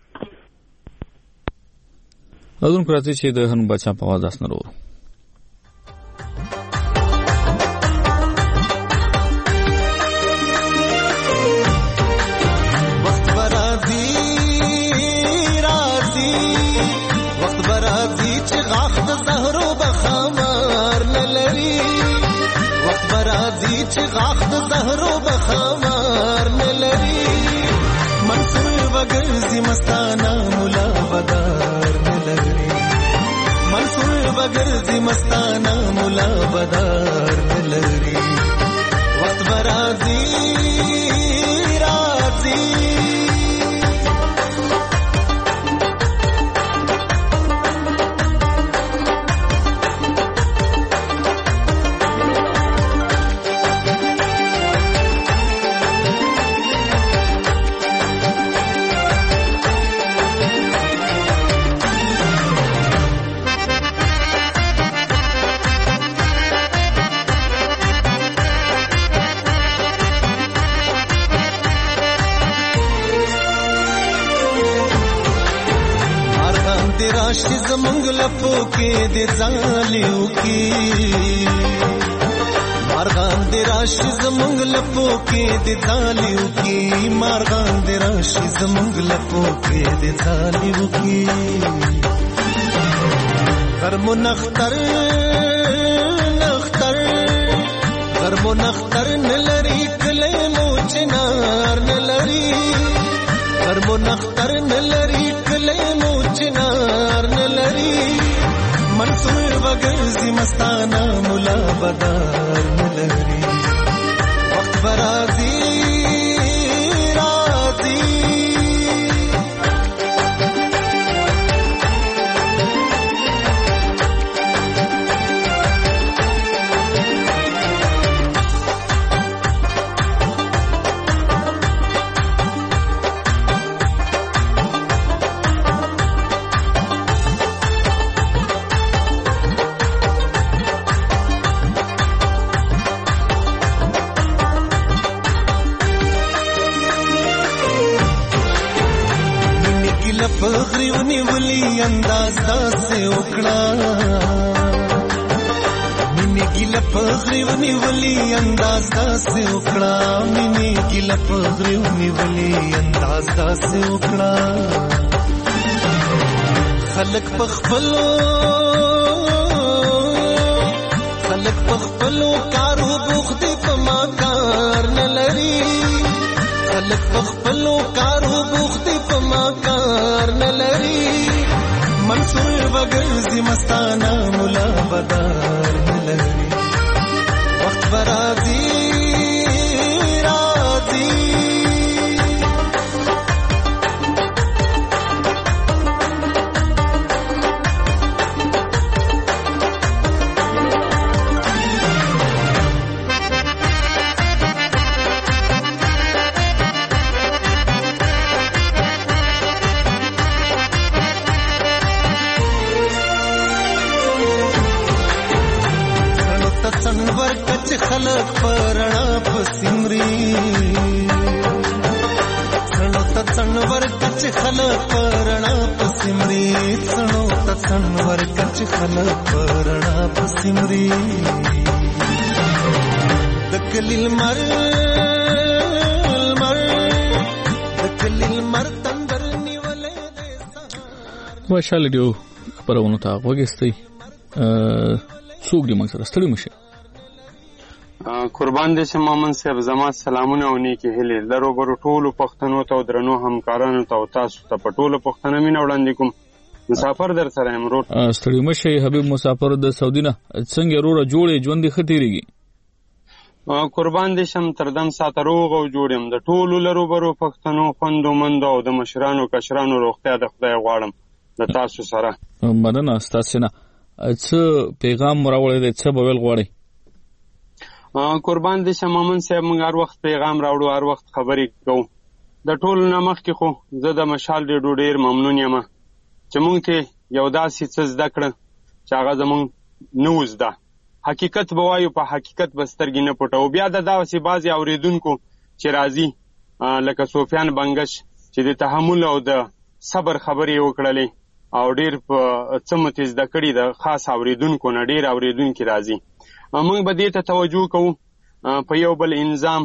راځي چې د هن بچا په आवाज اسنه ورو وخت برازي چې غاخ د زهرو بخمار نه لري وخت برازي چې غاخ د زهرو بخمار نه لري منصور وګرځي مستانه مولا بدار نه لري منصور وګرځي مستانه مولا بدار نه لري وخت برازي راشي زمونږ لپو کې د ځالیو کې مارغان د راشي زمونږ لپو کې د ځالیو کې مارغان د راشي زمونږ لپو کې د ځالیو کې غرمو نختر غرمو نختر نلري کله مو چنار نلري غرمو نختر نلري کله مو چنار نلري منصور وګرځي مستانه مولا بدار نلري وخت برازي پغریونی ولی انداز داسه وکړه مینه ګیله پغریونی ولی انداز داسه وکړه مینه ګیله پغریونی ولی انداز داسه وکړه خلق پخپلو کارو بوخت په ما کار نه لري خلق پخپلو کارو بوخت په ما کار نه لري منصور وګرځي مستانه مولا بدار نه لري وخت برازي خلق څنو ته څنور کچ خلک پرنا پسمري څنو ته څنور کچ خلک پرنا پسمري دکلیل مر دکلیل مر تندر نیولې ماشاءالله دیو خبرونه تا وګستې څوک دې موږ سره ستړي مشه قربان دې شه مامن صاحب زما سلامونه او نیکی هلي درو برو ټولو پښتنو ته درنو همکارانو ته او تاسو ته په ټولو پښتنو مين وړاندې کوم مسافر در سره امروز ستړي مشه حبيب مسافر د سعودي نه څنګه روړه جوړې ژوند ختيريږي قربان دې شم تردم ساته روغ او جوړم د ټولو لرو برو پښتنو خوندو مندو او د مشرانو کشرانو روغتیا د خدای غواړم د تاسو سره مننه تاسو نه څه پیغام راوړی دی څه بویل غواړي قربان دې شم مامن صاحب موږ هر وخت پیغام راوړو هر وخت خبرې کوو د ټولو نه مخکې خو زه د مشال ډېر ډېر ممنون یم چې موږ ته یو داسې څه زده کړه چې هغه زموږ نه و زده حقیقت به وایو په حقیقت به سترګې نه پټوو بیا د داسې بعضې اورېدونکو چې راځي لکه سفیان بنګش چې د تحمل او د صبر خبرې وکړلې او ډېر په څه مو ترې زده کړي د خاص اورېدونکو نه ډېر اورېدونکي راځي موږ به دې ته توجه کوو په یو بل انظام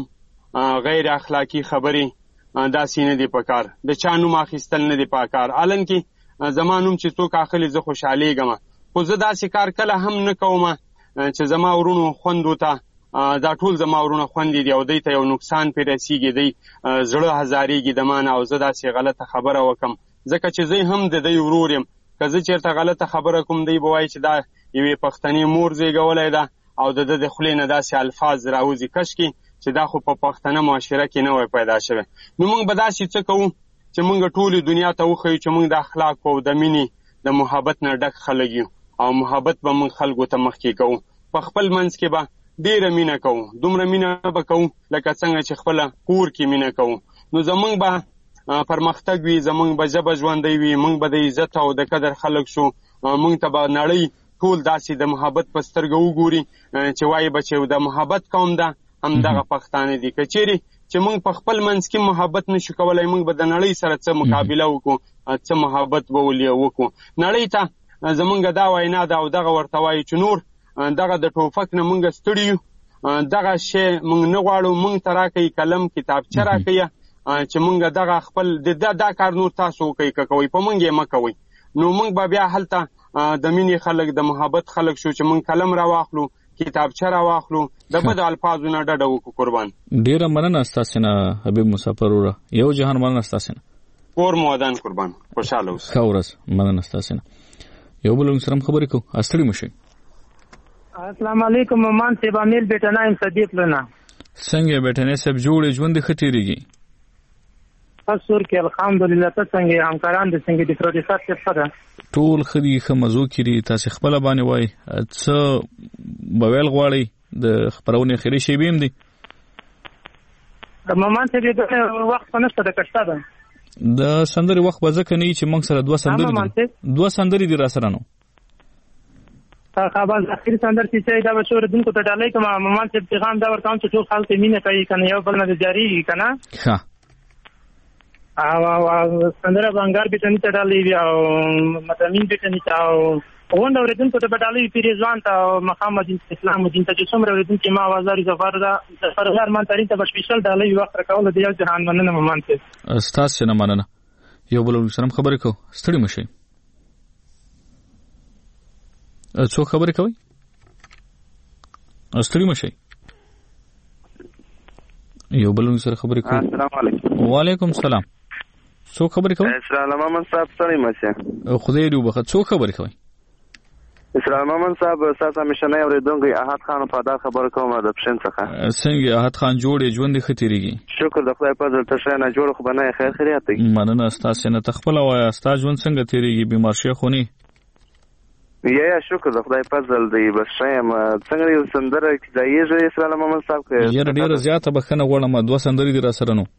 غیر اخلاقي خبرې داسې نه دي پکار د چا نوم اخیستل نه دي پکار الان کې زما نوم چې څوک اخلي زه خوشحالېږم خو زه داسې کار کله هم نه کوم چې زما ورونو خوندو ته دا ټول زما ورونه خوندې دي او دوی ته یو نقصان پرې رسېږي دوی زړه هزارېږي د ما نه او زه داسې غلطه خبره وکړم ځکه چې زه هم د دوی ورور یم که زه چېرته غلطه خبره کوم دوی به وایي چې دا یوې پښتنې مور زېږولی ده او د ده د خولې نه داسې الفاظ راوځي کشکې چې دا خو په پښتنه معاشره کې نه وای پیدا شوی نو موږ به داسې څه کوو چې موږ ټولې دنیا ته وښیو چې موږ د اخلاقو او د مینې د محبت نه ډک خلک یو او محبت به موږ خلکو ته مخکې کوو په خپل منځ کې به ډېره مینه کوو دومره مینه به کوو لکه څنګه چې خپله کور کې مینه کوو نو زموږ به پرمختګ وي زموږ به ژبه ژوندی وي موږ به د عزت او د قدر خلک شو موږ ته به نړۍ ټول داسې د محبت په سترګه وګوري چې وایي به چې د محبت قوم ده همدغه پښتانه دي که چیرې چې موږ په خپل منځ کې محبت نشو کولی موږ به د نړۍ سره څه مقابله وکړو څه محبت به وکړو نړۍ ته زموږ دا وینا ده او دغه ورته وایي چې نور دغه د ټوفک نه موږ ستړي یو دغه شی موږ نه غواړو موږ ته راکوي قلم کتابچه راکوي چې موږ دغه خپل دا کار نور تاسو وکوئ که کوئ په موږ یې مه کوئ نو موږ به بیا هلته د مینې خلک د محبت خلک شو چې موږ قلم راواخلو کتابچه راواخلو د بدو الفاظو نه ډډه وکړو قربان ډېره مننه ستاسې نه حبیب مسافر وروره یو جهان مننه ستاسې نه کور مو ودان قربان خوشحاله اوسئ ښه ورځ مننه ستاسې نه یو بل موږ سره هم خبرې کوو ستړي مه شئ السلام علیکم ممان صاحب امیل بیٹنا یم صدیق لنا څنګه بیٹنې صاحب جوړې ژوند ښه تېرېږي سور کې الحمدلله ته څنګه همکاران د څنګه د پروډوسر څخه ده ټول خدي خمزو کړي تاسو خپل باندې وای څه بویل غواړي د خبرونه خېری شی بیم دي مامان ته د وخت په نشته د کښتا ده د سندري وخت به ځکه نه چې موږ سره دوه سندري دي را سره نو خبر اخر سندر چې دا بشور دونکو ته ډالۍ کوم مامان ته پیغام دا ورکوم چې ټول خلک مینه کوي کنه یو بل نه جاری کنه ها او سندره بنگار بیٹنی ته ډالۍ وی او متامین بیٹنی ته او وند اوریدونکو ته ډالۍ پیریزوان ته محمد اسلام دین ته چې څومره اوریدونکو ما وازاري زفردار مان ترین ته سپیشل ډالۍ وخت راکول دی یو جهان مننه مامان ته استاد څنګه مننه یو بل سره خبرې کو ستړي مشي څو خبرې کوي ستړي مشي یو بل سره خبرې کوي السلام علیکم وعلیکم السلام څو خبرې کوي اسلام محمد صاحب ستړي مشه خدای دې وبخښه څو خبرې کوي اسلام محمد صاحب ساسا مشنه اوریدونکو احد خان په دا خبره کوم د پښین څخه څنګه احد خان جوړې ژوند ښه تیریږي شکر د خدای په فضل ته نه جوړ خو بنه خیر خیریت دی مننه استاد نه تخپل وای استاد ژوند څنګه تیریږي بیمار شي خونی یا شکر د خدای په فضل دی بس شایم څنګه یو سندره کې ځایږي اسلام محمد صاحب کې یره ډیره زیاته بخنه غواړم دوه سندري دي را سره نو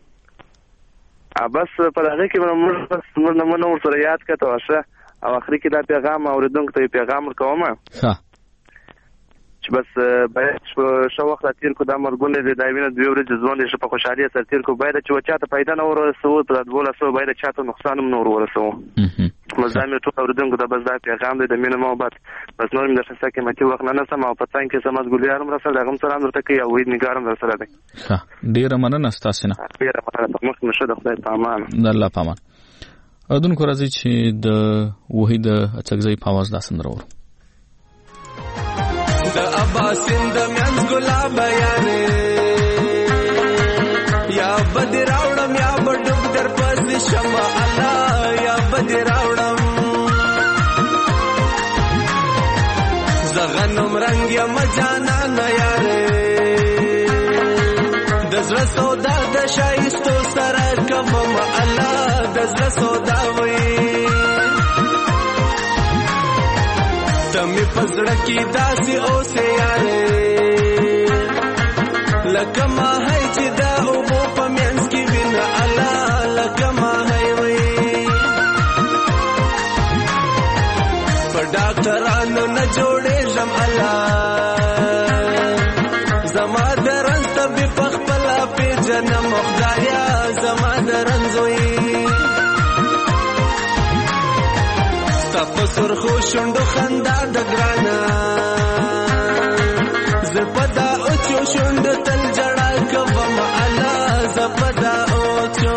بس په هغه کې موږ نو سره یاد کړو او اخري کې دا پیغام اوریدونکو ته پیغام ورکوم ها چې بس باید ښه وخت تیر کو دا مرګونه د دایمینه 2 ورځې ځوان دي په خوشحالي سره تیر کو باید چې چاته پیدا نه ورسو په 1200 باید چاته نقصان هم نه ورسو مزامه ټول اوردونکو د بس دا پیغام دی د مینه محبت بس نور موږ درڅ کې متي وخت نه سم او پتان کې سمات ګلیارم رسل دغه سره درته کې او وې نګارم رسل دی ښه ډیره مننه تاسو نه ډیره مننه مخ نشه د خدای په امان د الله په امان اذن کو راځي چې د وحید اڅګزی په आवाज دا سندره ورو د اباسند میانس ګلاب یاره یا بدر راوړم یا بډب در پس شمع الله یا بدر راوړم زغنم رنگ یا مجانا نه یاره د زړه سودا د شایستو سره کوم الله د زړه سودا وي تمې پزړه کې داسې اوسه یاره لکه ما هي چې دا او په مینس کې وینا الله لکه ما هي وي په ډاکټرانو نه جوړې جام الله زما درن سب په خپل په جنم خدایا زما درن زوی تاسو سرخو شوندو خندا د ګرانا زپدا او چو شوند تل جړا کوم الله زپدا او چو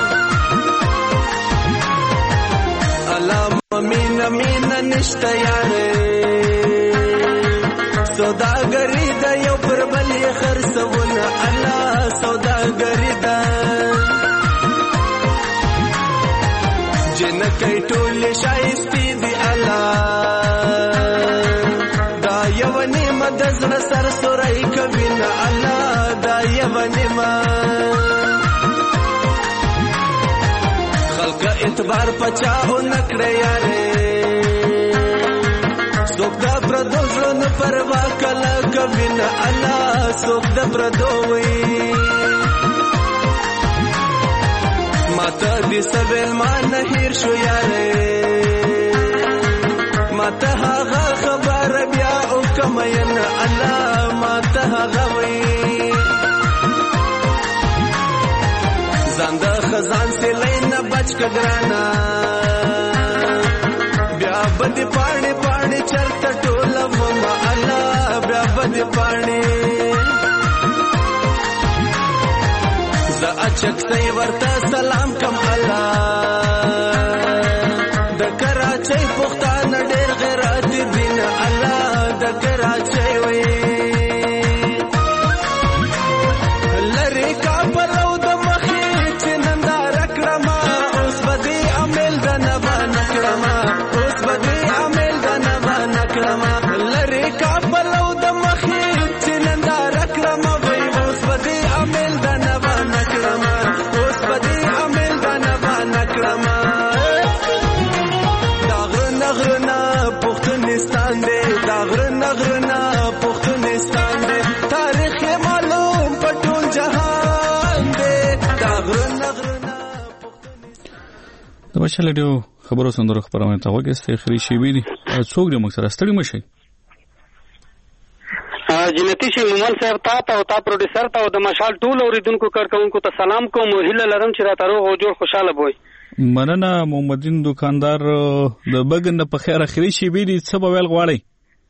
الله مين نشته یاره سوداګری د یو پر بل خرڅونه الله سوداګری د جن کای ټول شایستی دی الله دا یو نعمت د زړه سر سورای کوي نه الله دا یو نعمت خلق اعتبار پچاو نکړه یاره څوک د پردو ژوند پروا کله کوي نه الله څوک د پردو وي ماته دې سویل ما نه هیر شو یاره ماته هغه خبر بیا او کوم ین الله ماته هغه وي زنده خزان سے لینا بچ کګرانا بیا بد پاڼې پاڼې چرته ټوله مما الله بیا بد پاڼې اچک سی ورته سلام کم الله د کراچۍ پښتانه ډېر غیرت دین الله د کراچۍ وي لری کابل او د مخې چې ننداره کړم اوس به دې عمل د نه باندې کړم اوس به دې عمل د نه باندې کړم لری کابل او د مخې چې ننداره کړم وای اوس به دې عمل د نه باندې کړم اوس به دې عمل د نه باندې کړم دا غرنه پښتونستان دی دا غرنه پښتونستان دی تاریخ معلوم په ټول جهان دی دا غرنه د مشال ډیو خبرو سندرو خبرونه ته وګورئ خري شي وی دي څوک دې موږ سره ستړي مشي جنتی شي مومن صاحب تا او تا پروډوسر ته او د مشال ټول اوریدونکو کارکونکو ته سلام کوم هیله لرم چې راته روغ او جوړ خوشاله وي مننه محمدین دکاندار د بګن په خیر اخري شي وی دي څه به ویل غواړي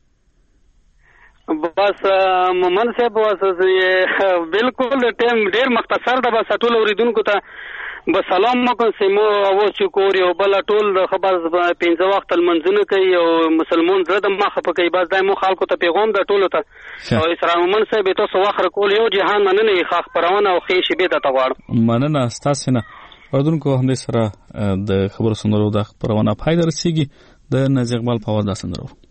بس مومن صاحب واسه بالکل ټیم ډیر مختصر ده بس ټول اوریدونکو ته بس سلام کوم سیمو او شکر یو بل ټول خبر 15 وخت المنځونه کوي او مسلمان زړه د مخه پکې بس دایمو خلکو ته پیغام د ټولو ته او اسلام من صاحب تاسو واخر کول یو جهان مننه خاص پرونه او خې شی به د تغواړ مننه تاسو نه ورودونکو هم سره د خبرو سندرو د پرونه پایدار سیږي د نازي اقبال په ودا سندرو